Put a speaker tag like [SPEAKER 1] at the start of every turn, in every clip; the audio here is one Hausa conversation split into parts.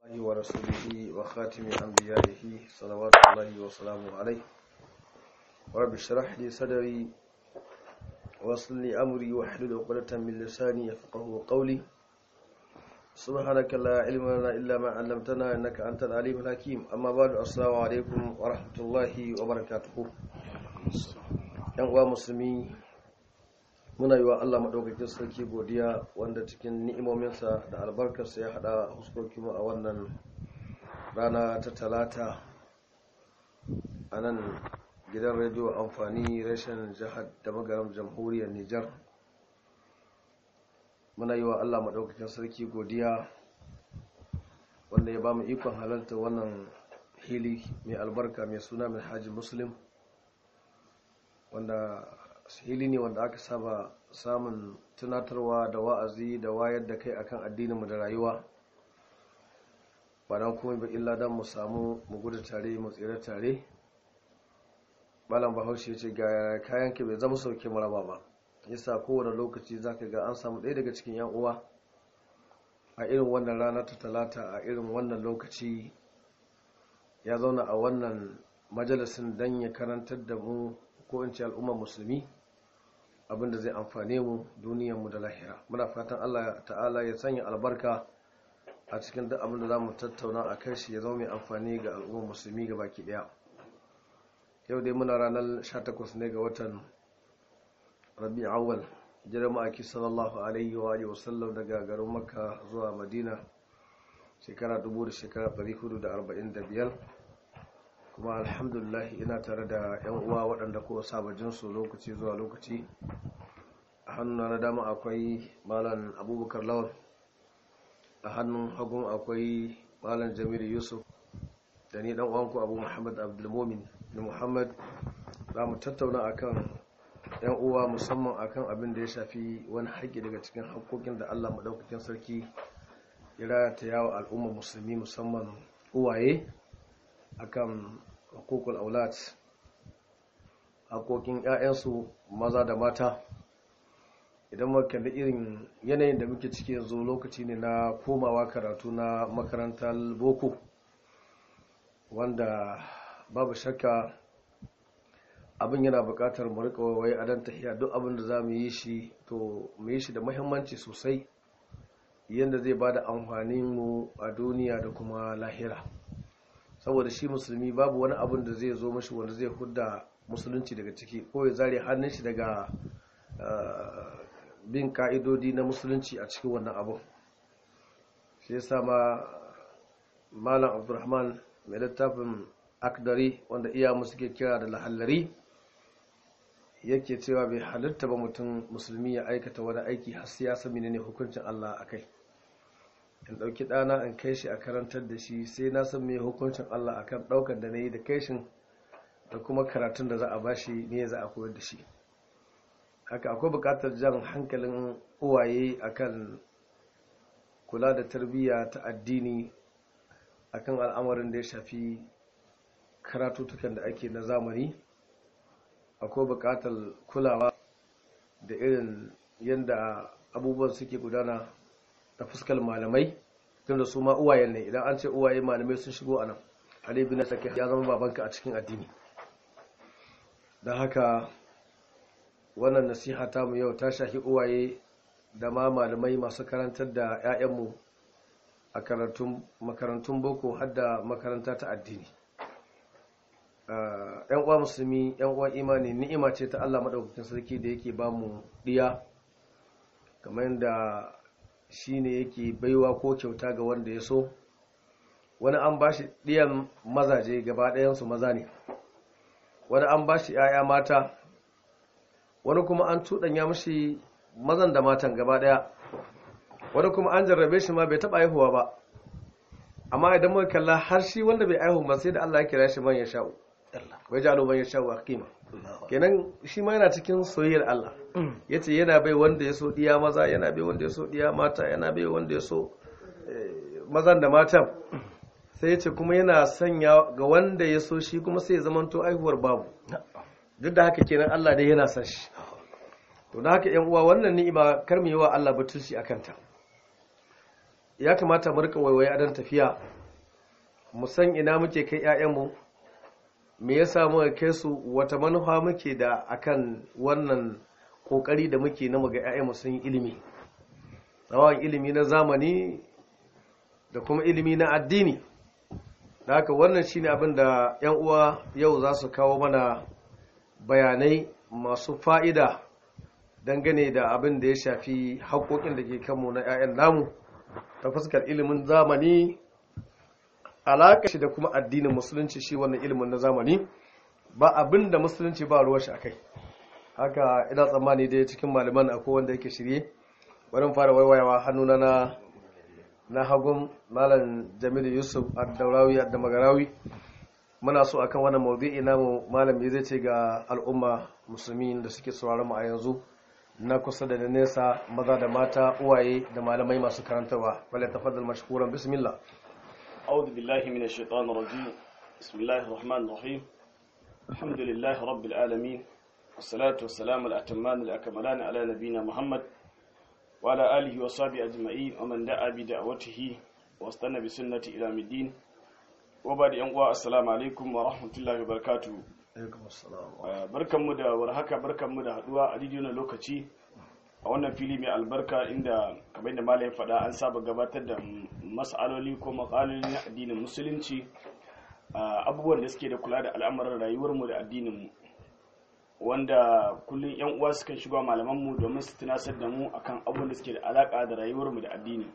[SPEAKER 1] ورسوله وخاتم أنبيائه صلوات الله وسلامه عليه ورب اشرح لي صدري ويسر لي أمري واحلل عقدة من لساني يفقهوا قولي سبحانك لا علم لنا إلا ما علمتنا إنك أنت العليم الحكيم أما بعد السلام عليكم ورحمة الله وبركاته ‘Yan uwa musulmi muna yi wa Allah maɗaukakin sarki godiya wanda cikin ni'imominsa da albarkarsa ya haɗa huskokinmu a wannan rana ta talata a nan gidan rediyo amfani rashin jihar da magaram jamhuriyar Nijar. Muna yi wa Allah maɗaukakin sarki godiya wanda ya ba mu ikon halarta wannan hili mai albarka mai suna mai Haji Muslim, wanda hili ne wanda aka saba samun tunatarwa da wa'azi da wayar da kai akan addininmu da rayuwa, ba don kuma ba illa don mu samu mu gudu tare mu tsere tare. Malam Bahaushe ce ga kayan ke bai zama sauke maraba ba, yasa kowane lokaci zaka ga an samu ɗaya daga cikin yan uwa a irin wannan rana ta talata a irin wannan lokaci ya zauna a wannan majalisin don ya karantar da mu ko in ce al'ummar musulmi abinda zai amfane mu duniyarmu da lahira. Muna fatan Allah ta'ala ya sanya albarka a cikin duk abinda za mu tattauna a kan shi ya zama mai amfani ga al'ummar musulmi ga baki daya. Yau dai muna ranar 18 ne ga watan Rabi'ul Awwal, hijirar ma'aiki sallallahu alaihi wa alihi wasallam daga garin Makka zuwa Madina shekara 1445. Kuma alhamdulillah ina tare da yan uwa waɗanda kowa sabajin su lokaci zuwa lokaci. A hannun na dama akwai malam Abubakar Lawal, a hannun hagun akwai malam Jamilu Yusuf, da ni dan uwanku Abu Muhammad Abdulmumin da Muhammad. Za mu tattauna akan yan uwa musamman akan abin da ya shafi wani haƙƙi daga cikin haƙƙoƙin da Allah madaukakin sarki ya rata yawo al'ummar musulmi musamman uwaye akan hukukul aulad, haƙoƙin ƴaƴansu maza da mata. Idan muka da irin yanayin da muke ciki yanzu, lokaci ne na komawa karatu na makarantar boko, wanda babu shakka abin yana buƙatar mu riƙa waye a dan tahiya. Duk abin da za mu yi shi to mu yi shi da muhimmanci sosai, yanda zai bada amfanin mu a duniya da kuma lahira. Saboda shi musulmi babu wani abin da zai zo mashi wanda zai hudda musulunci daga ciki ko ya zare hannun shi daga bin ka'idodi na musulunci a cikin wannan abin. Shi yasa ma malam Abdulrahman mai littafin Akdari, wanda iyamu suke kira da lahallari, yake cewa bai halitta ba mutum musulmi ya aikata wani aiki har sai ya san menene hukuncin Allah akai. In ɗauki ɗana in kai shi a karantar da shi sai na san mai hukuncin Allah akan ɗaukar da na yi da kai shi da kuma karatun da za a bashi ne za a koyar da shi. Haka akwai buƙatar jan hankalin uwaye akan kula da tarbiyya ta addini akan al'amarin da ya shafi karatutukan da ake na zamani. Akwai buƙatar kulawa da irin yadda abubuwan suke gudana ta fuskar malamai, tunda su ma uwayen ne. Idan an ce uwaye, malamai sun shigo anan. Ali bin Saki ya zama babanka a cikin addini. Don haka wannan nasiha ta mu yau ta shafi uwaye da ma malamai masu karantar da 'ya'yanmu a makarantun boko har da makaranta ta addini. ‘Yan uwa musulmi, ‘yan uwa imani, ni'ima ce ta Allah maɗaukakin sarki da yake ba mu ɗiya, kamar yadda shi ne yake baiwa ko kyauta ga wanda ya so. Wani an ba shi ɗiyan mazaje gaba ɗayansu maza ne, wani an ba shi ‘ya'ya mata, wani kuma an tuɗanya mashi mazan da matan gaba ɗaya, wani kuma an jarrabe shi ma bai taɓa haihuwa ba. Amma idan muka kalla har shi wanda bai haihu ba, sai da Allah ya kira shi man ya sha'u, wai jalo man ya sha'u hakima. Kenan shi ma yana cikin soyayyar Allah. Yace yana bai wanda ya so diya maza, yana bai wanda ya so diya mata, yana bai wanda ya so mazan da matan. Sai yace kuma yana sanya ga wanda ya so shi kuma sai ya zamanto aihuwar babu. Duk da haka kenan Allah dai yana son shi. To da haka ƴan uwa, wannan ni'ima kar mu yi wa Allah butulci akan ta. Ya kamata mu rika waiwaye a dan tafiya mu san ina muke kai 'ya'yanmu, me yasa muka kai su, wata manufa muke da akan wannan kokari da muke na muga 'ya'yanmu sun yi ilimi, tsawon ilimi na zamani da kuma ilimi na addini. Da haka wannan shine abin da 'yan uwa yau za su kawo mana bayanai masu fa'ida dangane da abin da ya shafi haƙoƙin da ke kanmu na 'ya'yan namu ta fuskar ilimin zamani, alaƙa shi da kuma addinin musulunci. Shi wannan ilimin na zamani ba abin da musulunci ba ruwa shi akai. Haka ina tsammani dai cikin malaman akwai wanda yake shirye. Bari fara waiwayawa hannuna na hagun malam Jamilu Yusuf Ad-Daurawi Ad-Damagarawi. Muna so akan wannan mawdu'i namu malam zai ce ga al'umma musulmi da suke sauraron mu a yanzu, na kusa da nesa, maza da mata, uwaye da malamai masu karantarwa. Wala tafaddal mashkuran, bismillah.
[SPEAKER 2] أعوذ بالله من الشيطان الرجيم. بسم الله الرحمن الرحيم. الحمد لله رب العالمين، والصلاة والسلام الأتمان الأكملان على نبينا محمد وعلى آله وصحبه أجمعين ومن دعا بدعوته واستنى بسنته إلى يوم الدين. وبعد أن السلام عليكم ورحمة الله وبركاته.
[SPEAKER 1] Alaikum assalam.
[SPEAKER 2] Barkanmu da warhaka, barkanmu da haduwa a daidai wannan lokaci a wannan fili mai albarka, inda kamar da malamin faɗa an saba gabatar da mas'aloli ko maƙaloli na addinin musulunci, abubuwan da suke da kula da al'amuran rayuwarmu da addininmu, wanda kullum yan uwa sukan shigo malamanmu domin su tunasar da mu akan abubuwan da suke da alaka da rayuwarmu da addini.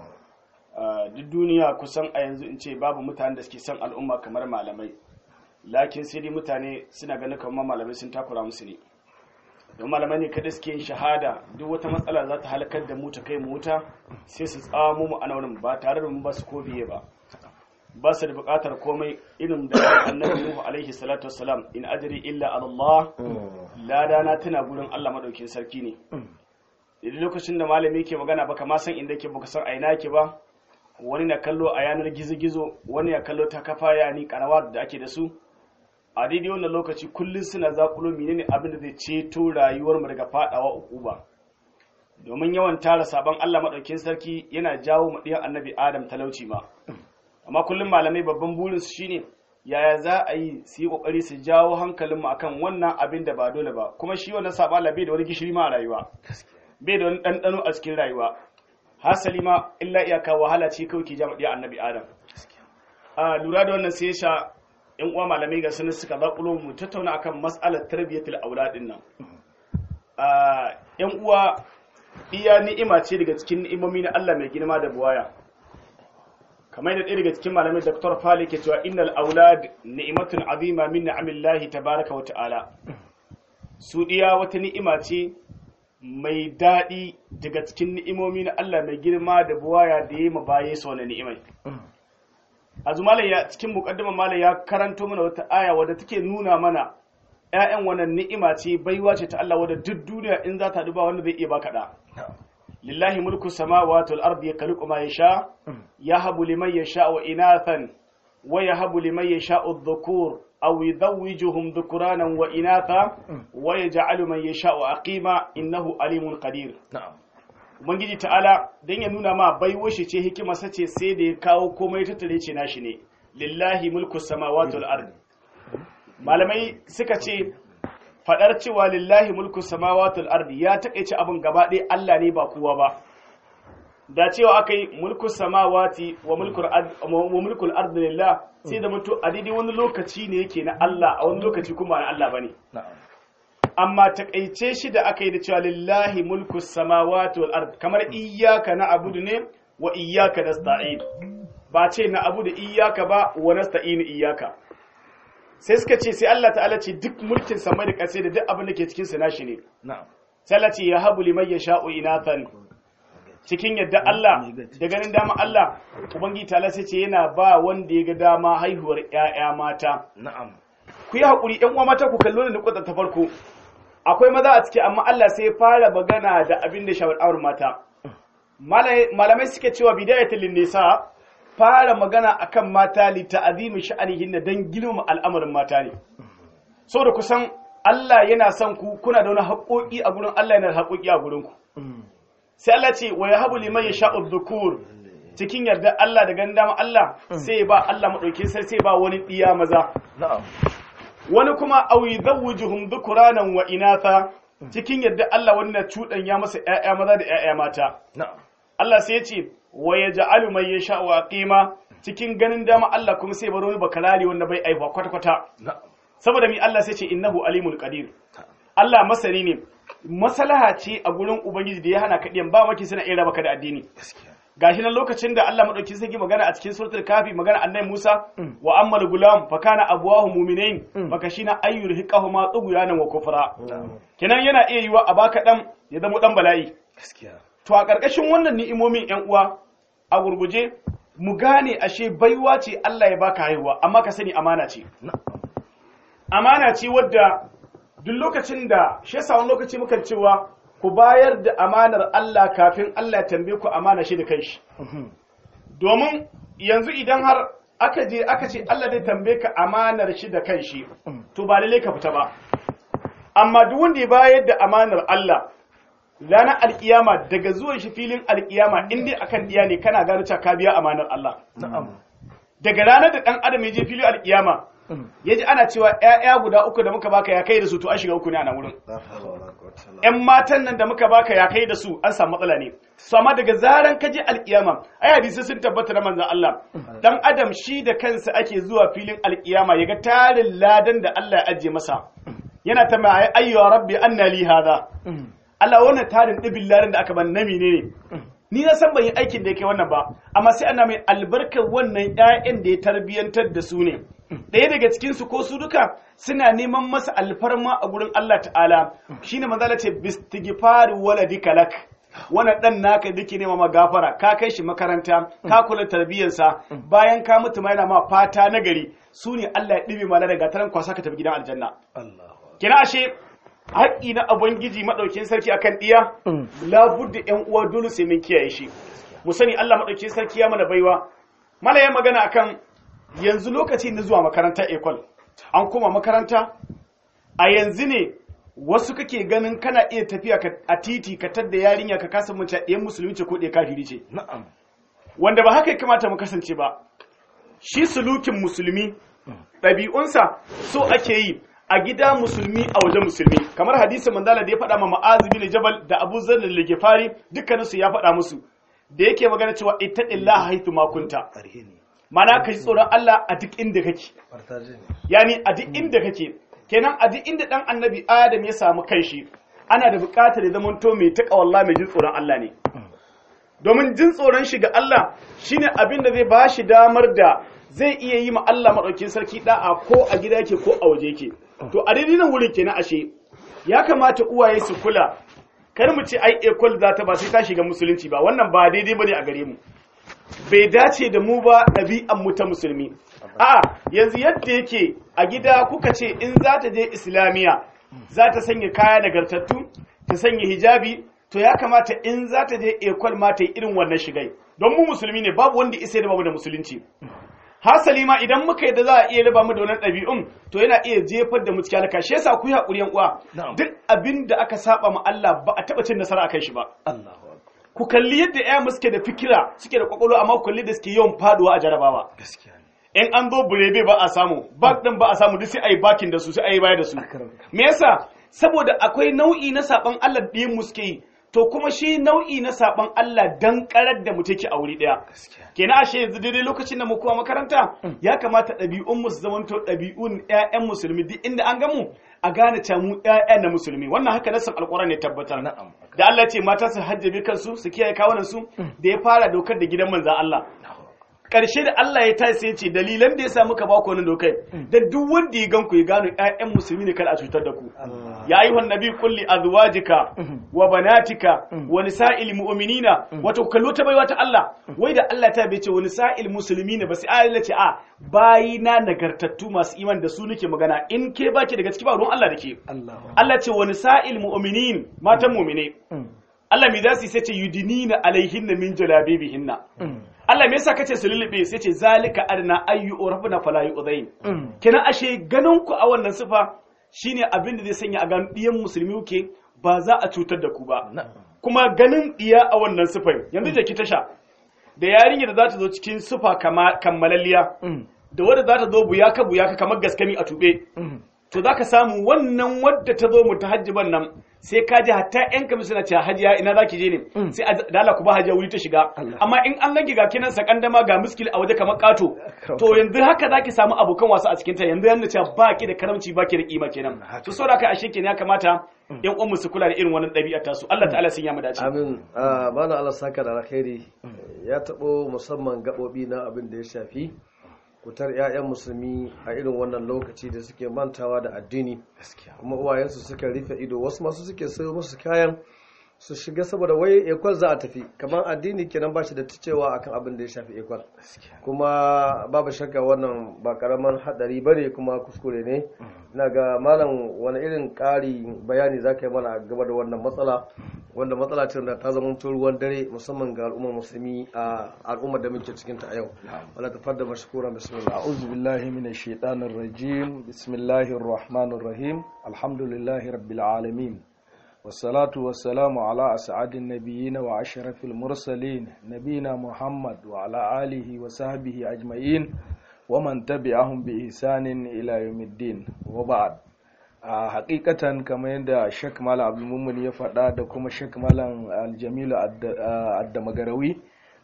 [SPEAKER 2] Duk duniya kusan a yanzu in ce babu mutanen da suke son al'umma kamar malamai, lakin sai dai mutane suna ganin kamar malamai sun takura musu ne, don malamai ne kada suke yin shahada duk wata matsala za ta halakar da mu ta kai mu wuta sai su tsamo mu ana wurin ba tare da mu ba su ko biye ba su da buƙatar komai, irin da annabi Nuhu alaihi salatu wassalam, in ajri illa ala Allah, ladana tana gurin Allah madaukin sarki ne. Idan lokacin da malami yake magana baka ma san inda yake, baka san aina yake ba, wani na kallo a yanar gizo-gizo, wani ya kallo ta kafa yani kanawa da ake da su, a daidai wannan lokaci kullum suna zakulo menene abin da zai ceto rayuwar mu daga fadawa ukuba. Domin yawan tara sabon Allah madaukin sarki yana jawo mu diyan annabi Adam talauci ma. Amma kullum malamai babban burin su shine yaya za a yi su yi kokari su jawo hankalin mu akan wannan abin da ba dole ba, kuma shi wannan sabon Allah bai da wani gishiri ma a rayuwa, bai da wani ɗanɗano a cikin rayuwa, hasali ma illa iyaka wahala ce kawai ke jama diyan annabi Adam. Lura da wannan sai ya sha ‘yan uwa malamai ga sanin suka zaƙulo mu tattauna akan mas'alar tarbiyyatul auladin nan. ‘Yan uwa, iya ni'ima ce daga cikin ni'imomi na Allah mai girma da buwaya. Kamar da ɗaya daga cikin malamai Dr. Fali ke cewa innal aulad ni'matun azima min ni'amillahi tabaraka wa ta'ala. Su iya wata ni'ima ce mai daɗi daga cikin ni'imomi na Allah mai girma da buwaya da ya yi mabaye su wani ni'imai. Azumala ya cikin mukaddimar mala ya karanto mana wata aya wadda take nuna mana ƴaƴan wannan ni'ima ce, baiwa ce ta Allah wadda duk duniya in za ta duba wanda zai iya baka da. Lillahi mulku samawati wal ardi yakhluqu ma yasha yahabu liman yasha wa inathan wa yahabu liman yasha adh-dhukur aw yudawwijuhum dhukuranan wa inatha wa yaj'alu man yasha aqima innahu alimun qadir. Ubangiji ta'ala don ya nuna ma baiwo shi ce, hikima sace sai da ya kawo komai tattare ce nashi ne. Lillahi mulku samawati wal ardi. Malamai suka ce fadar cewa lillahi mulku samawati wal ardi ya takeice abin gaba ɗaya Allah ne ba kowa ba. Da cewa akai mulku samawati wa mulkul ardi lillah, sai da mutu a daidai wani lokaci ne yake na Allah, a wani lokaci kuma na Allah bane. Amma takaice shi da aka yi da cewa lillahi mulku samawati wal ard, kamar iyyaka na'budu ne wa iyyaka nasta'in, ba ce na'budu iyyaka ba wa nasta'in iyyaka. Sai suka ce sai Allah ta'ala ce duk mulkin sama da ƙasa da duk abin da ke cikin sa nashi ne. Sai Allah ce yahabu liman yasha'u inathan, cikin yadda Allah da ganin dama Allah ubangiji ta'ala sai ce yana ba wanda ya ga dama haihuwar ƴaƴa mata. Ku yi hakuri ƴan uwa mata, ku kallo ne nukuta ta farko. Akwai maza a ciki, amma Allah sai ya fara magana da abin da shawar mata. Malamai suke cewa bidayatul linnisa, fara magana akan mata li ta'zimi sha'anihin dan girma al'amarin mata ne. Saboda kusan Allah yana son ku, kuna da wani haƙoƙi a gurin Allah, yana da haƙoƙi a gurin ku. Sai Allah ce wa yahabu liman yasha'u dhukur, cikin yarda Allah da ganin dama Allah sai ba Allah madaukin sai ba wani diya maza wani kuma aw yuzawwijuhum dhukuranan wa inatha cikin yarda Allah wanda cudan ya masa ƴaƴa maza da ƴaƴa mata Allah sai ya ce wa yaj'alu man yasha'u aqima cikin ganin dama Allah kuma sai baro ni bakarari wanda bai aifa kwata kwata saboda mi Allah sai ce innahu alimul qadir Allah masani ne maslaha ce a gurin ubangiji da ya hana ka diyan ba maki suna iya baka da addini gashi nan lokacin da Allah madauki sai magana a cikin suratul kafi magana annabi Musa wa ammal gulam fa kana abwahu mu'minain fakashina ayyurhiqahuma tughyanan wa kufra kenan yana iya yiwa a baka dan ya zama dan bala'i to a karkashin wannan ni'imomin ƴan uwa a gurguje mu gane ashe baiwa ce Allah ya baka haihuwa amma ka sani amana ce amana ce wadda duk lokacin da shi yasa wani lokaci mukan cewa ku bayar da amanar Allah kafin Allah ya tambaye ku amana shi da kanshi domin yanzu idan har aka ce Allah zai tambaye ka amanar shi da kanshi to ba lalle ka fita ba amma duk wanda ya bayar da amanar Allah ranar alkiyama daga zuwan shi filin alkiyama in dai akan diya ne kana gano cewa ka biya amanar Allah daga ranar da dan adam ya je filin alkiyama yaji ana cewa ƴaƴa guda uku da muka baka ya kai da su to an shiga uku ne a nan wurin ƴan matan nan da muka baka ya kai da su an samu matsala ne so amma daga zaran ka je alkiyama ai hadisi sun tabbata da manzon Allah dan adam shi da kansa ake zuwa filin alkiyama yaga tarin ladan da Allah ya ajiye masa yana ta mai ayyo rabbi anna li hada Allah wannan tarin dibin ladan da aka ban nami ne ni na san ban yi aikin da yake wannan ba amma sai ana mai albarkar wannan ƴaƴan da ya tarbiyantar da su ne ɗaya daga cikin su ko su duka suna neman masa alfarma a gurin Allah ta'ala shine manzo Allah ce bistighfari waladika lak wannan dan naka dake nema ma gafara ka kai shi makaranta ka kula tarbiyarsa bayan ka mutu ma yana ma fata na gari su ne Allah ya dibe mala daga taran kwasa ka tafi gidan aljanna kina ashe haƙƙi na ubangiji madaukin sarki akan diya labudda ƴan uwa dole sai mun kiyaye shi mu sani Allah madaukin sarki ya mana baiwa mala ya magana akan yanzu lokaci na zuwa makaranta ekol an koma makaranta a yanzu ne wasu kake ganin kana iya tafiya a titi ka tadda yarinya ka kasa mace ɗayan musulmi ce ko ɗaya kafiri ce wanda ba haka ya kamata mu kasance ba shi sulukin musulmi ɗabi'unsa so ake yi a gida musulmi a waje musulmi kamar hadisin manzala da ya faɗa ma Mu'adh bin Jabal da Abu Dharr al-Ghifari dukkaninsu ya faɗa musu da yake magana cewa ittaqillaha haythu ma kunta mana ka ji tsoron Allah a duk inda kake yani a duk inda kake kenan a duk inda dan annabi Adam ya samu kanshi ana da buƙatar ya zamanto mai taqawalla mai jin tsoron Allah ne domin jin tsoron shi ga Allah shine abin da zai bashi damar da zai iya yi ma Allah madaukakin sarki da'a ko a gida yake ko a waje yake to a daidai nan wurin kenan ashe ya kamata uwaye su kula kar mu ce ai ekol za ta ba sai ta shiga musulunci ba wannan ba daidai bane a gare mu bai dace da mu ba ɗabi'an mu ta musulmi a'a yanzu yadda yake a gida kuka ce in za ta je islamiya za ta sanya kaya nagartattu ta sanya hijabi to ya kamata in za ta je ekol ma ta yi irin wannan shigai don mu musulmi ne babu wanda isa da babu da musulunci hasali ma idan muka yi da za a iya raba mu da wannan ɗabi'un to yana iya jefar da mu cikin halaka shi yasa ku yi haƙuri yan uwa duk abin da aka saba ma Allah ba a taɓa cin nasara akan shi ba ku kalli yadda ƴaƴan suke da fikira suke da kwakwalwa amma ku kalli da suke yawan faduwa a jarabawa in an zo burebe ba a samu bak din ba a samu duk sai ayi bakin da su sai ayi baya da su me yasa saboda akwai nau'i na saban Allah da mu suke yi to kuma shi nau'i na saban Allah dan karar da mu take a wuri daya kenan ashe yanzu daidai lokacin da mu kuma makaranta ya kamata ɗabi'un mu su zamanto ɗabi'un ƴaƴan musulmi duk inda an ga mu a gane ta mu ƴaƴa na musulmi wannan haka nasan alƙur'ani ne tabbatar da Allah ce mata su hajjabe kansu su kiyaye kawunan su da ya fara dokar da gidan manzon Allah ƙarshe da Allah ya tashi ya ce dalilan da ya sa muka ba ku wannan dokai da duk wanda ya ganku ya gano ƴaƴan musulmi ne kada a cutar da ku ya ayyuhan nabi qul li azwajika wa banatika wa nisa'il mu'minina wato kallo ta baiwa ta Allah wai da Allah ta bace wa nisa'il muslimina ba sai Allah ce a bayina nagartattu masu iman da su nake magana in ke baki daga ciki ba ruwan Allah dake Allah ce wa nisa'il mu'minin matan mu'mine Allah me za su sai ce yudinina alaihinna min jalabibihinna Allah me yasa kace su lulube sai ce zalika adna ayyu rabbuna fala yu'dain kina ashe ganin ku a wannan sifa shine abin da zai sanya a ganin diyan musulmi kuke ba za a cutar da ku ba kuma ganin diya a wannan sifar yanzu je ki tasha da yarinya da za ta zo cikin sufa kammalalliya da wadda za ta zo buyaka kamar gaskami a tube to za ka samu wannan wadda ta zo mutahajjiban nan sai ka ji hatta yan kamar suna cewa hajiya ina za ki je ne sai a dala ku ba hajiya wuri ta shiga amma in an lage ga kinan sakandama ga muskil a waje kamar kato to yanzu haka za ki samu abokan wasa a cikin ta yanzu yana cewa ba ki da karamci ba ki da kima kenan to saboda kai ashe kenan ya kamata yan uwan su kula da irin wannan ɗabi'ar tasu Allah ta'ala sun ya mu dace
[SPEAKER 1] amin bana Allah saka da alkhairi ya tabo musamman gabobi na abin da ya shafi kutar 'ya'yan musulmi a irin wannan lokaci da suke mantawa da addini kuma uwayensu suka rufe ido wasu masu suke sayo musu kayan su shiga saboda wai ekwal za a tafi kamar addini kenan ba shi da tacewa akan abin da ya shafi ekwal kuma babu shakka wannan ba karaman hadari bane kuma kuskure ne ina ga malam wani irin ƙari bayani za ka yi mana game da wannan matsala wanda matsala ce da ta zama ruwan dare musamman ga al'ummar musulmi a al'ummar da muke cikin ta a yau wala tafadda mashkura bismillah
[SPEAKER 3] a'udhu billahi minash shaitanir rajim bismillahir rahmanir rahim alhamdulillahi rabbil alamin wassalatu wassalamu ala as'adin nabiyyin wa ashrafil mursalin nabina muhammad wa ala alihi wa sahbihi ajma'in wa man tabi'ahum bi ihsanin ila yawmiddin wa ba'd a hakikatan kamar yadda Sheikh Malam Abdul Mumin ya faɗa da kuma Sheikh Malam Aljamilu Addamagarawi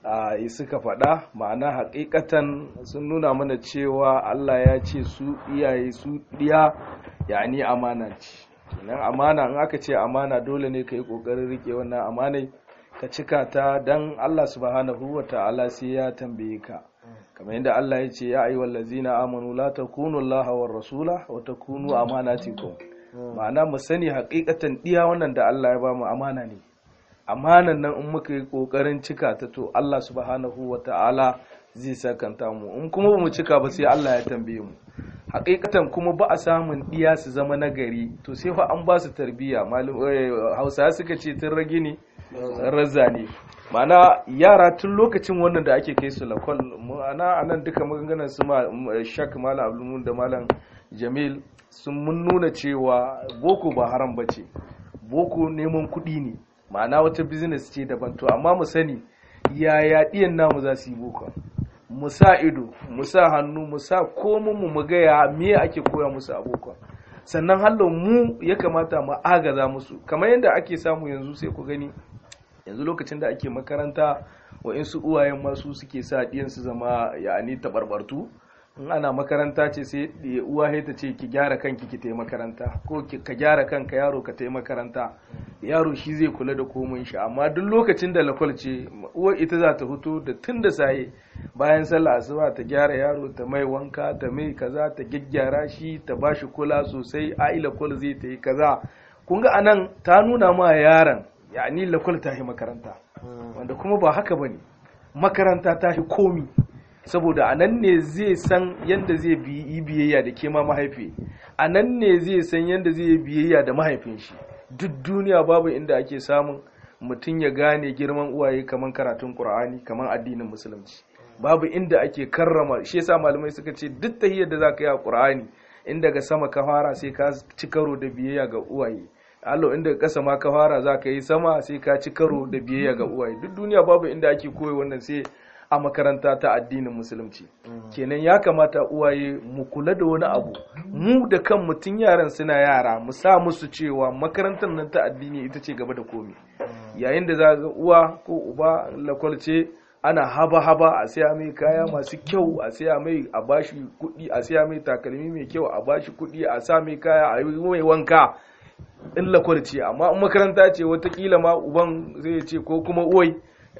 [SPEAKER 3] suka faɗa ma'ana hakikatan sun nuna mana cewa Allah ya ce su iyaye su diya yani amana ce nan amana in aka ce amana dole ne kai kokarin rike wannan amanai ka cika ta dan Allah subhanahu wataala sai ya tambaye ka kamar yadda Allah ya ce ya ayyuhal ladzina amanu la takunu Allaha war rasula wa takunu amanatikum ma'ana mu sani hakikatan diya wannan da Allah ya ba mu amana ne amanan nan in muka yi kokarin cika ta to Allah subhanahu wataala zai sakanta mu in kuma ba mu cika ba sai Allah ya tambaye mu hakikatan kuma ba a samun diya su zama nagari to sai fa an ba su tarbiyya Hausawa suka ce tun rage ne razza ne ma'ana yara tun lokacin wannan da ake kai su lakwal ma'ana anan duka maganganar su Shak Malam Abdulmun da Malam Jamil sun mun nuna cewa boko ba haram bace boko neman kuɗi ne ma'ana wata business ce daban to amma mu sani yaya diyan namu za su yi boko mu sa ido mu sa hannu mu sa komun mu ga ya me ake koya musu a boko sannan hallo mu ya kamata mu agaza musu kamar yadda ake samu yanzu sai ku gani yanzu lokacin da ake makaranta wa'insu uwayen masu suke sa ɗiyansu zama yani tabarbartu in ana makaranta ce sai uwa ta ce ki gyara kanki ki tayi makaranta ko ka gyara kanka yaro ka tayi makaranta yaro shi zai kula da komai shi amma duk lokacin da lakwal ce uwa ita za ta fito da tun da saye bayan sallah asuba ta gyara yaro ta mai wanka ta mai kaza ta gyaggyara shi ta bashi kula sosai aila kula zai ta yi kaza kun ga anan ta nuna ma yaron yani lakwal ta yi makaranta wanda kuma ba haka bane makaranta ta yi komi saboda a nan ne zai san yadda zai yi biyayya da ke ma mahaifi a nan ne zai san yadda zai yi biyayya da mahaifin shi duk duniya babu inda ake samun mutum ya gane girman uwaye kamar karatun Qur'ani kamar addinin musulunci babu inda ake karrama shi yasa malamai suka ce duk tahiyyar da zaka yi a Qur'ani in daga sama ka fara sai ka ci karo da biyayya ga uwaye Allah inda kasa ma ka fara zaka yi sama sai ka ci karo da biyayya ga uwaye duk duniya babu inda ake koyi wannan sai a makaranta ta addinin musulunci kenan ya kamata uwaye mu kula da wani abu mu da kan mutun yaran suna yara mu sa musu cewa makarantar nan ta addini ita ce gaba da komi yayin da za ga uwa ko uba lakwalce ana haba a siya mai kaya masu kyau a siya mai a bashi kuɗi a siya mai takalmi mai kyau a bashi kuɗi a sa mai kaya a yi mai wanka in lakwalce amma in makaranta ce watakila ma uban zai ce ko kuma uwai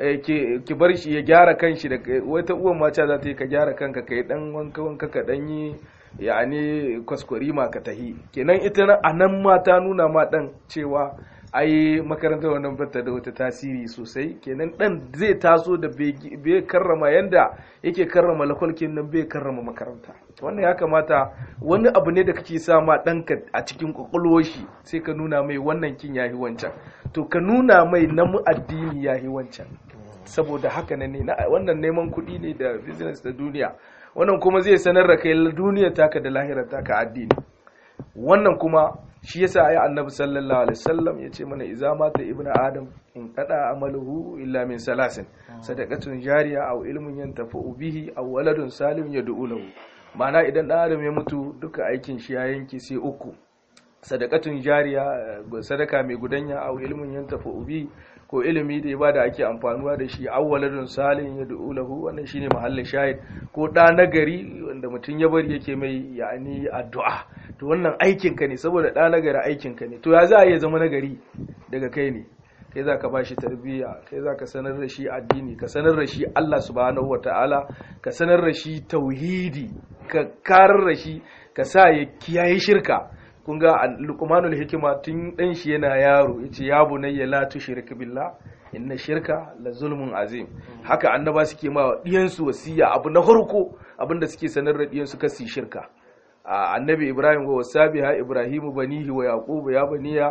[SPEAKER 3] ki bar shi ya gyara kanshi da wata uwan mata za ta yi ka gyara kanka kai dan wanka ka dan yi yani kwaskwari ma ka tahi kenan ita a nan ma ta nuna ma dan cewa ai makarantar wannan bata da wata tasiri sosai kenan dan zai taso da bai karrama yanda yake karrama lakwalkin nan bai karrama makaranta wannan ya kamata wani abu ne da kake sa ma danka a cikin kwakwalwar shi sai ka nuna mai wannan kin yahi wancan to ka nuna mai na mu addini yahi wancan saboda haka ne wannan neman kuɗi ne da business da duniya wannan kuma zai sanar da kai duniya taka da lahirar taka addini wannan kuma shi yasa ayi annabi sallallahu alaihi wasallam yace mana idza mata ibnu adam in qada amaluhu illa min salasin sadaqatun jariya aw ilmun yantafu bihi aw waladun salim yad'u lahu. ma'ana idan dan adam ya mutu duka aikin shi ya yanke sai uku: sadaqatun jariya, sadaka mai gudanya, aw ilmun yantafu bihi, ko ilimi da ibada ake amfanuwa da shi, awwaladun salin yad'u lahu, wannan shine mahallin shahid, ko da nagari wanda mutum ya bari yake mai yani addu'a. to wannan aikin ka ne, saboda da nagari aikin ka ne. to ya za a iya zama nagari daga kai ne? kai za ka bashi tarbiyya, kai za ka sanar da shi addini, ka sanar da shi Allah subhanahu wataala, ka sanar da shi tauhidi, ka karar da shi, ka sa ya kiyaye shirka. kun ga Luqmanul Hikima tun dan shi yana yaro yace ya bunayya la tushrik billah inna shirka la zulmun azim. haka annaba suke ma diyansu wasiya, abu na farko abinda suke sanar da diyansu kasi shirka. annabi Ibrahim wa wasabiha Ibrahimu banihi wa yaqub ya baniya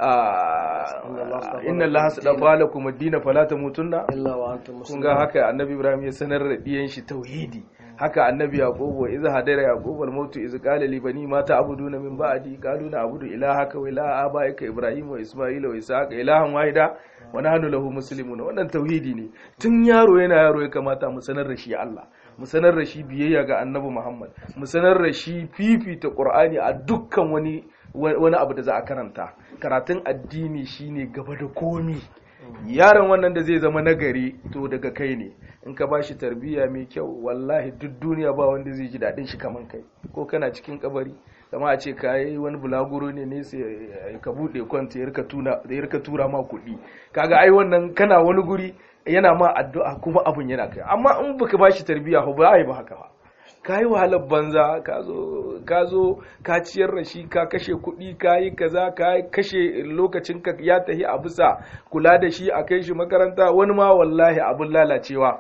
[SPEAKER 3] inna allaha astafa lakum ad-din fala tamutunna illa wa antum muslimun. kun ga haka annabi Ibrahim ya sanar da diyan shi tauhidi. haka annabi yaqub wa idha hadara yaqub al-maut iz qala li bani ma ta'buduna min ba'di qalu na'budu ilahaka wa ilaha abaika ibrahim wa isma'ila wa ishaqa ilahan wahida wa nahnu lahu muslimun. wannan tauhidi ne. tun yaro yana yaro ya kamata mu sanar da shi Allah, mu sanar da shi biyayya ga annabi Muhammad, mu sanar da shi fifita Qur'ani a dukkan wani abu da za a karanta. karatun addini shine gaba da komi. yaron wannan da zai zama nagari to daga kai ne. in ka bashi tarbiyya mai kyau, wallahi duk duniya ba wanda zai ji dadin shi kaman kai. ko kana cikin kabari, kama a ce ka yi wani bulaguro ne sai ka bude kwanta ya rika tura ma kuɗi, kaga ai wannan kana wani guri yana ma addu'a kuma abun yana kai. amma in baka bashi tarbiyya ba ai ba haka ba. ka yi wahalar banza, ka zo ka ciyar da shi, ka kashe kuɗi, ka yi kaza, ka kashe lokacin ka ya tahi a bisa kula da shi, a kai shi makaranta. wani ma wallahi abun lalacewa,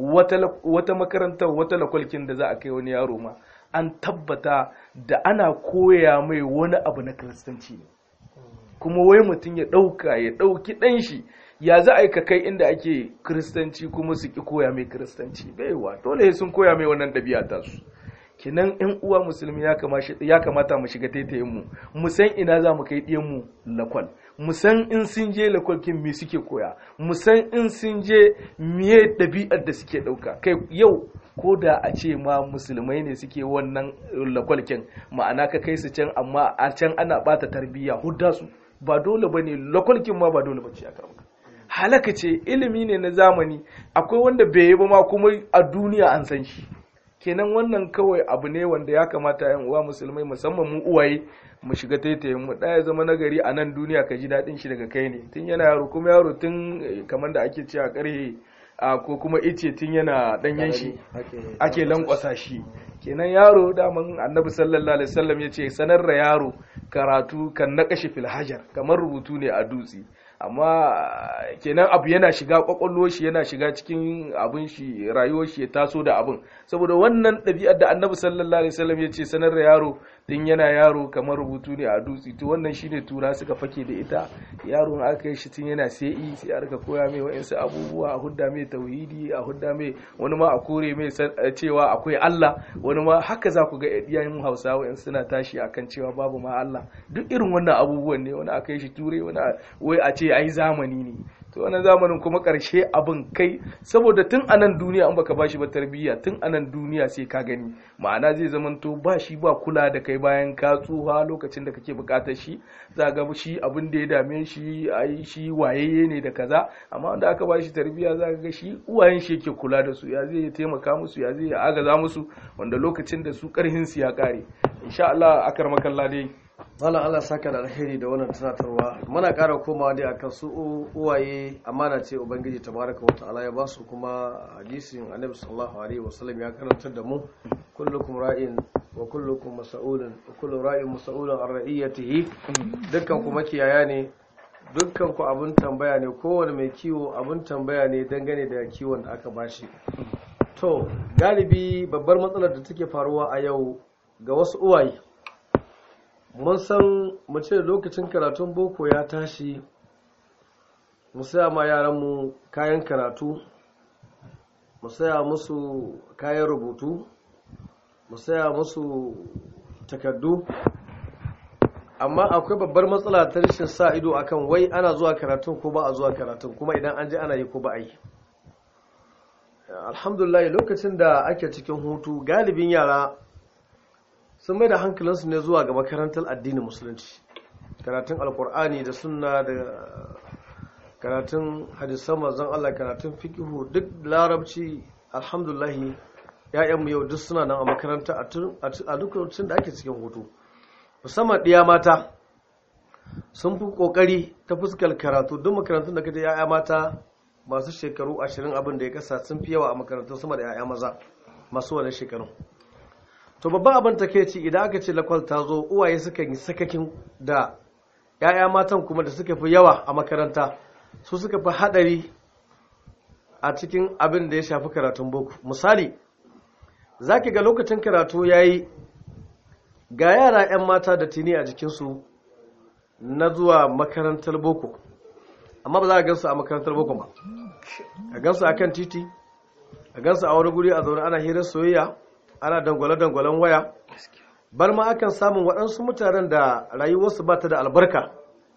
[SPEAKER 3] wata makarantar, wata lakwalkin da za a kai wani yaro ma an tabbata da ana koya mai wani abu na kiristanci ne. kuma wai mutum ya ɗauki ɗan shi, ya za a yi ka kai inda ake kiristanci kuma su ki koya mai kiristanci? baiwa dole sun koya mai wannan ɗabi'a ta su. kinan yan uwa musulmi ya kamata mu shiga taitayin mu san ina za mu kai ɗiyan mu lakwal, mu san in sun je lakwal kin me suke koya, mu san in sun je miye ɗabi'ar da suke ɗauka. kai yau ko da a ce ma musulmai ne suke wannan lakwal kin, ma'ana ka kai su can amma a can ana bata tarbiyya, hudda su. ba dole bane lakwal kin ma ba dole bace a karɓa. halaka ce, ilimi ne na zamani, akwai wanda bai yi ba ma kuma a duniya an san shi. kenan wannan kawai abu ne wanda ya kamata yan uwa musulmai, musamman mu uwaye, mu shiga taitayin mu. ɗaya zama nagari a nan duniya, ka ji daɗin shi daga kai ne tun yana yaro. kuma yaro tun kamar da ake cewa karhe ko kuma ice tun yana ɗanyen shi ake lankwasa shi. kenan yaro daman annabi sallallahu alaihi wasallam ya ce sanar da yaro karatu kan naƙashi fil hajar, kamar rubutu ne a dutse. amma kenan abu yana shiga kwakwalwar shi, yana shiga cikin abin shi, rayuwar shi ya taso da abin. saboda wannan ɗabi'ar da annabi sallallahu alaihi wasallam ya ce sanar da yaro din yana yaro kamar rubutu ne a dutse, to wannan shine tura suka fake da ita. yaro in aka yi shi tun yana sai a rika koya mai wa'insu abubuwa, a hudda mai tauhidi, a hudda mai wani ma a kore mai cewa akwai Allah, wani ma haka za ku ga iyayen Hausawa in suna tashi akan cewa babu ma Allah. duk irin wannan abubuwan ne. wani aka yi shi ture, wani wai a ce ai zamani ne. to wannan zamanin kuma karshe abin kai, saboda tun anan duniya an baka bashi ba tarbiyya, tun anan duniya sai ka gani. ma'ana zai zamanto ba shi ba kula da kai bayan ka tsuha, lokacin da kake bukatar shi za ga shi abin da ya dame shi ai shi wayayye ne da kaza. amma wanda aka bashi tarbiyya za ga shi uwayen shi yake kula da su, ya zai taimaka musu, ya zai agaza musu, wanda lokacin da su karhin su ya kare. insha Allah akarmakallah dai
[SPEAKER 1] Malam Allah saka da alheri da wannan tunatarwa. Muna ƙara komawa dai akan su uwaye, amana ce Ubangiji tabaraka wa ta'ala ya basu, kuma hadisin Annabi sallallahu alaihi wasallam ya karantar da mu kullukum ra'in wa kullukum mas'ulun wa kullu ra'in mas'ulun an ra'iyatihi. dukkan ku makiyaya ne, dukkan ku abun tambaya ne, kowane mai kiwo abun tambaya ne dangane da kiwon da aka bashi. to galibi babbar matsalar da take faruwa a yau ga wasu uwaye, mun san mu ce lokacin karatun boko ya tashi, mu saya ma yaranmu kayan karatu, mu saya musu kayan rubutu, mu saya musu takardu, amma akwai babbar matsala ta rashin sa ido akan wai ana zuwa karatun ko ba a zuwa karatun, kuma idan an je ana yi ko ba a yi. Alhamdulillah, lokacin da ake cikin hutu galibin yara sun mai da hankalinsu ne zuwa ga makarantar addinin musulunci, karatun alkur'ani da sunna da karatun hadisan manzon Allah, karatun fiqhu, duk larabci. Alhamdulillah, ya'yanmu yau duk suna nan a makaranta a duk lokacin da ake cikin hutu. Musamman ɗiya mata sun fi ƙoƙari ta fuskar karatu. Duk makarantun da kaje ya'ya mata masu shekaru 20 abin da ya kasa sun fi yawa a makarantun sama da ya'ya maza masu wannan shekaru. To babban abin takeici idan aka ce lakwal ta zo, uwaye suka yi sakakin da ya'ya matan kuma da suka fi yawa a makaranta su suka fi haɗari a cikin abin da ya shafi karatun boko. Misali, za ki ga lokacin karatu ya yi ga yara 'yan mata da tini a jikinsu na zuwa makarantar boko, amma ba za a gansu a makarantar boko ba. A gansu a kan titi, a gansu a wani guri a zaune ana hirar soyayya, ana dangwale-dangwalen waya. Bar ma akan samun waɗansu mutanen da rayuwarsu ba ta da albarka,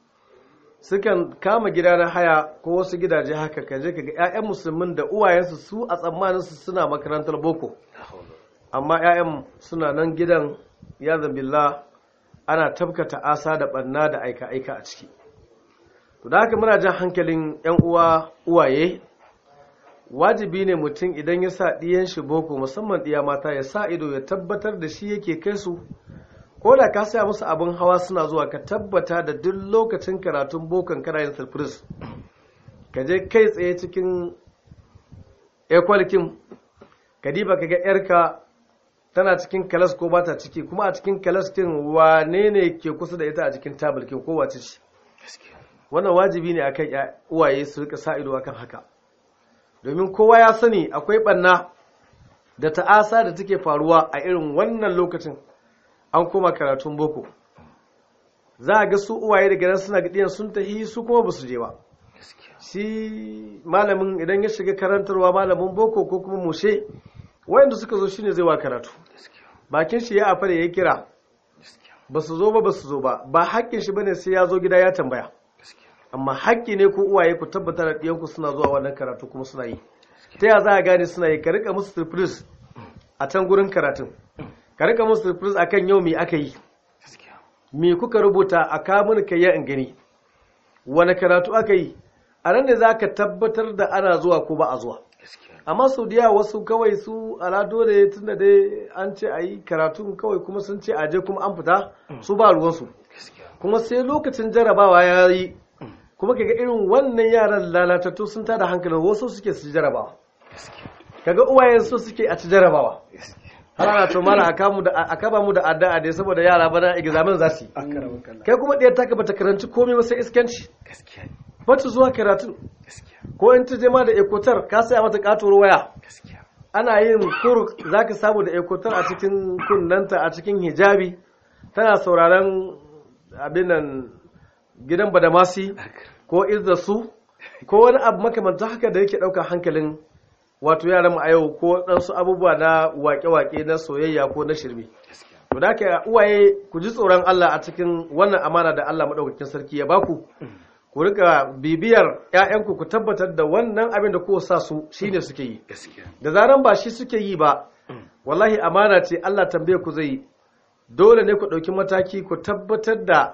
[SPEAKER 1] sukan kama gida na haya ko wasu gidaje haka, kaje kaga 'ya'yan musulmin da uwayensu su a tsammaninsu suna makarantar boko, amma 'ya'yan suna nan gidan ya zambilla ana tabkata asa da ɓanna da aika-aika a ciki. To da haka muna jan hankalin 'yan uwaye, wajibi ne mutum idan ya sa ɗiyan shi boko, musamman ɗiya mata, ya sa ido ya tabbatar da shi yake kai su. Ko da ka saya musu abin hawa suna zuwa, ka tabbata da duk lokacin karatun bokon kana yin surprise, ka je kai tsaye cikin ekwalkin ka diba ka ga yarka tana cikin kalas ko ba ta ciki, kuma a cikin kalas din wane ne ke kusa da ita a cikin tabulkin ko wace ce. Wannan wajibi ne akan uwaye su rika sa ido akan haka, domin kowa ya sani akwai ɓanna da ta'asa da take faruwa a irin wannan lokacin an koma karatun boko. Za a ga su uwaye daga nan suna ga ɗiyan sun tahi, su kuma ba su je ba. Shi malamin idan ya shiga karantarwa, malamin boko ko kuma mushe, wayanda suka zo shine zai wa karatu. Bakin shi ya afare ya kira, ba su zo ba, ba haƙƙin shi bane sai ya zo gida ya tambaya. Amma haƙƙi ne ku uwaye ku tabbatar da ɗiyanku suna zuwa wannan karatu kuma suna yi. Ta ya za a gane suna yi? Ka rika musu surprise a can gurin karatun, ka rika musu surprise akan yau me aka yi, me kuka rubuta a kamun kai ya in gani, wani karatu aka yi. A nan ne za ka tabbatar da ana zuwa ko ba a zuwa. Amma sau da wasu kawai su ala dole tunda dai an ce a yi karatu kawai kuma sun ce aje kuma an fita, su ba ruwansu. Kuma sai lokacin jarabawa ya yi, kuma kaga irin wannan yaran lalatattu sun tada hankalin wasu suke su jarabawa, kaga uwayen su suke a ci jarabawa. Har ana to mala akaba mu da addu'a dai saboda yara bana examen za su yi. Kai kuma ɗaya taka bata karanci komai ba sai iskanci. Bata zuwa karatu. Ko in ta je ma da ekotar ka saya mata katuwar waya. Ana yin kuruk zaka samu da ekotar a cikin kunnanta a cikin hijabi, tana sauraron abin nan gidan badamasi ko izzasu ko wani abu makamanta haka da yake ɗaukar hankalin wato yaran mu a yau, ko ɗansu abubuwa na waƙe-waƙe na soyayya ko na shirme. To da ka uwaye ku ji tsoron Allah a cikin wannan amana da Allah madaukakin sarki ya baku, ku rika bibiyar ƴaƴanku, ku tabbatar da wannan abin da ku sa su shine suke yi. Da zaran ba shi suke yi ba, wallahi amana ce Allah tambaye ku zai. Dole ne ku ɗauki mataki, ku tabbatar da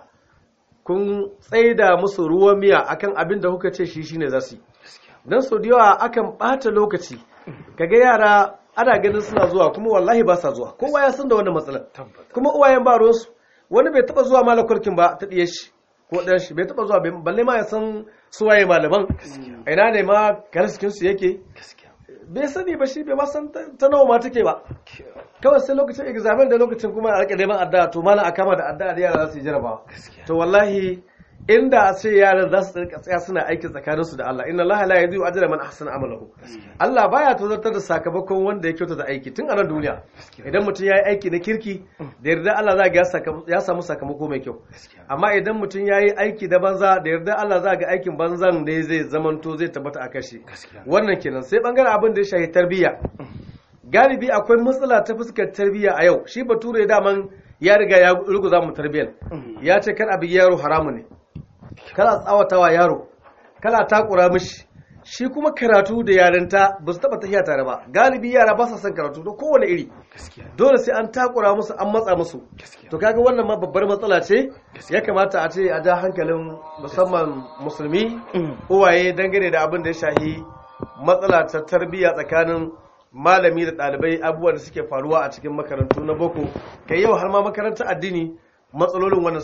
[SPEAKER 1] kun tsaida musu ruwan miya akan abin da kuka ce shi shine za su yi. Dan sau da yawa akan ɓata lokaci, kaga yara ana ganin suna zuwa kuma wallahi ba sa zuwa. Kowa ya san da wannan matsalar, kuma uwayen ba ruwansu. Wani bai taɓa zuwa malakulkin ba ta ɗiye shi ko ɗan shi, bai taɓa zuwa, balle ma ya san suwaye malaman, ina ne ma karasikinsu yake, bai sani ba shi, bai ma san ta nawa ma take ba. Kawai sai lokacin examen da lokacin kuma a rika neman addu'a, to malam a kama da addu'a da yara za su yi jarabawa. To wallahi inda a ce yaran za su rika tsaya suna aiki tsakaninsu da Allah, inna Allah la yudhi'u ajra man ahsana amalahu. Allah baya tozartar da sakamakon wanda ya kyautata aiki tun a nan duniya. Idan mutum ya yi aiki na kirki, da yarda Allah za ga ya samu sakamako mai kyau. Amma idan mutum ya yi aiki da banza, da yarda Allah za ga aikin banzan ne zai zamanto zai tabbata a kashi. Wannan kenan. Sai bangaren abin da ya shahi tarbiyya, galibi akwai matsala ta fuskar tarbiyya a yau. Shi bature daman ya riga ya ruguza mu tarbiyyar, ya ce kar abi yaro haramu ne, kana tsawatawa yaro, kana takura mishi. Shi kuma karatu da yarinta ba su taba tafiya tare ba. Galibi yara ba sa son karatu da kowane iri, dole sai an takura musu, an matsa musu. To kaga wannan ma babbar matsala ce, ya kamata a ce a ja hankalin musamman musulmi uwaye dangane da abin da ya shahi matsala ta tarbiyya tsakanin malami da ɗalibai, abubuwan da suke faruwa a cikin makarantu na boko. Kai yau har ma makarantar addini matsalolin wannan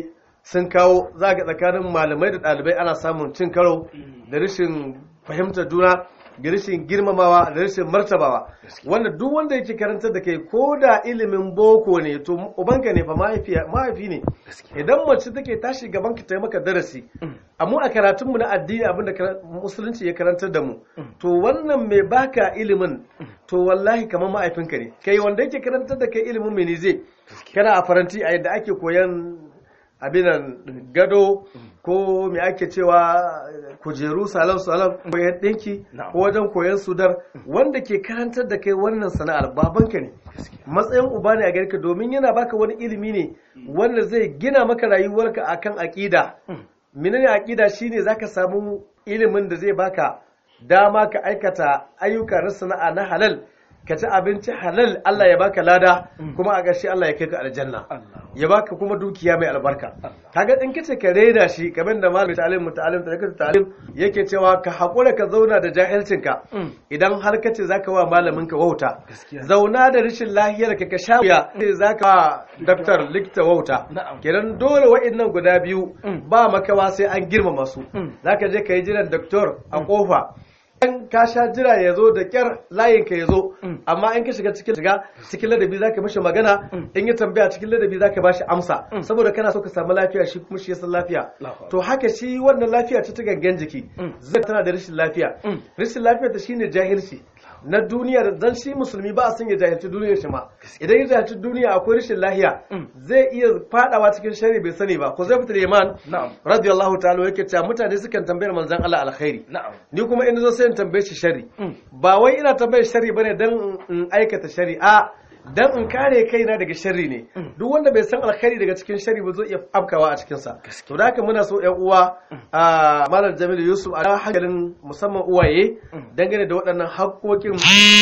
[SPEAKER 1] sun kawo, za ga tsakanin malamai da ɗalibai ana samun cin karo da rashin fahimtar juna, da rashin girmamawa, da rashin martabawa. Wanda duk wanda yake karantar da kai ko da ilimin boko ne, to ubanka ne fa, mahaifi ne. Idan mace take tashi gaban ka ta maka darasi, amma a karatunmu na addini abinda musulunci ya karantar da mu, to wannan mai baka ilimin to wallahi kamar mahaifinka ne. Kai wanda yake karantar da kai ilimin mene zai, kana a faranti a yadda ake koyan abinan gado ko me ake cewa kujeru, salon koyan ɗinki ko wajen koyan sudar, wanda ke karantar da kai wannan sana'ar babanka ne, matsayin uba ne a gare ka, domin yana baka wani ilimi ne wanda zai gina maka rayuwarka akan aƙida. Menene aƙida? Shine zaka samu ilimin da zai baka dama ka aikata ayyuka na sana'a na halal, ka ci abinci halal, Allah ya baka lada, kuma a ƙarshe Allah ya kai ka aljanna, ya baka kuma dukiya mai albarka. Kaga in kace ka reda shi, kamar da malamin ta'alim yake cewa ka hakura ka zauna da jahilcinka, idan har kace zaka wa malamin ka wauta, zauna da rashin lahiyar ka sha wuya, zaka wa daktar likita wauta. Kenan dole wa'annan guda biyu ba makawa sai an girmama su. Zaka je ka yi jiran daktar a kofa, in ka sha jira ya zo da kyar layinka ya zo, amma in ka shiga cikin ladabi za ka mashi magana, in yi tambaya cikin ladabi za ka ba shi amsa, saboda kana so ka samu lafiya, shi kuma shi ya san lafiya. To haka shi wannan lafiya ta gangan jiki zai tana da rashin lafiya. Rashin lafiya ta shine jahilci na duniya, dan shi musulmi ba a son ya jahilci duniyar shi ma. Idan ya jahilci duniya akwai rashin lafiya, zai iya fadawa cikin shari bai sani ba. Ko zai fitar Yaman radiyallahu ta'ala yake cewa mutane sukan tambayar manzon Allah alkhairi, ni kuma in zo sai in tambaye shi shari. Ba wai ina tambayar shari bane dan in aikata shari, a dan in kare kaina daga sharri ne. Duk wanda bai san alkhairi daga cikin sharri ba zai iya afkawa a cikin sa. To da haka muna so ƴan uwa Malam Jamilu Yusuf a hankalin musamman uwaye dangane da waɗannan haƙƙoƙin